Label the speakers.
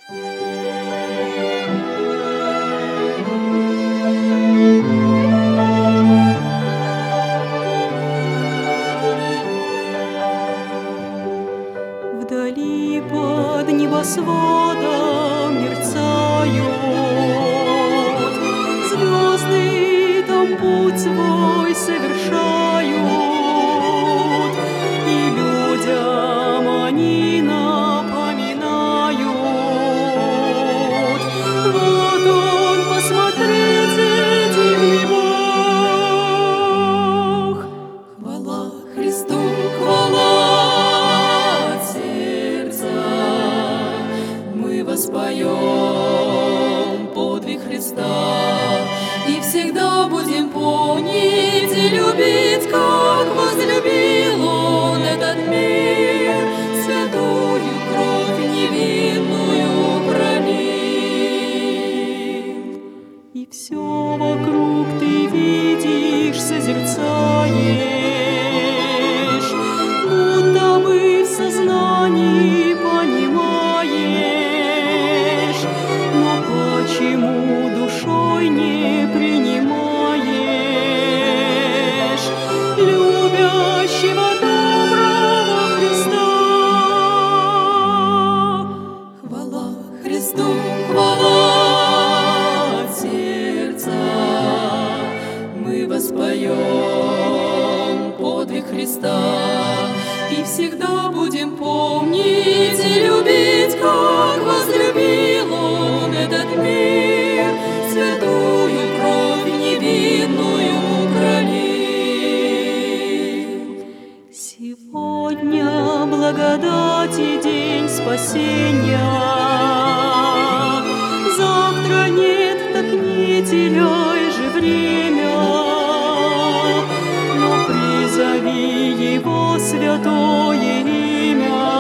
Speaker 1: Вдали под небосводом мерцают звезды, там путь свой совершают, и людям они напоминают. Вот он, посмотрите, дивный Бог. Хвала Христу, хвала от сердца, мы воспоем подвиг Христа и всегда будем помнить и любить, как возлюбил Он этот мир, святую кровь невинную пролил. И все вокруг ты видишь, созерцаешь, будто бы в сознании понимаешь, но почему душой не принимаешь любящего доброго Христа? Хвала Христу, хвала от сердца, мы воспоем подвиг Христа и всегда будем помнить и любить, как возлюбил Он этот мир, святую кровь невинную пролил. Сегодня благодати день спасения, завтра нет, так не теряй же время, но призови Его святое имя.